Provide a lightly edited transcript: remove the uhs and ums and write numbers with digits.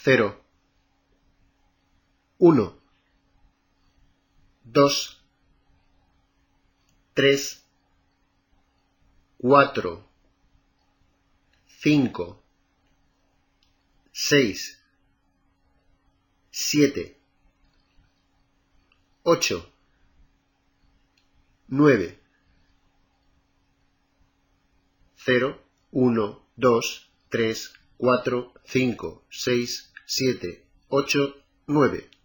0, 1, 2, 3, 4, 5, 6, 7, 8, 9, 0, 1, 2, 3, 4, 5, 6, 7, 8, 9.